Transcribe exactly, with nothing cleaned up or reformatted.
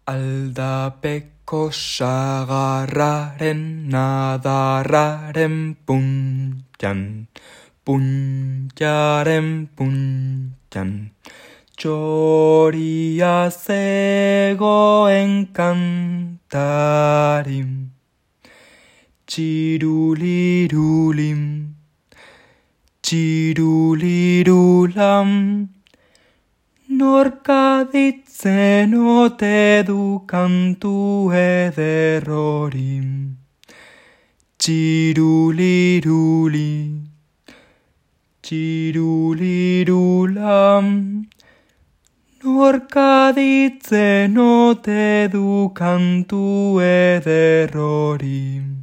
Aldapeko sagarraren nadarraren puntan, puntaren puntan. Txoria zegoen kantarim, txirulirulim, txirulirulam. Norkaditzen ote du kantu ederrorim, txiruliruli, txirulirulam. Norkaditzen ote du kantu ederrorim.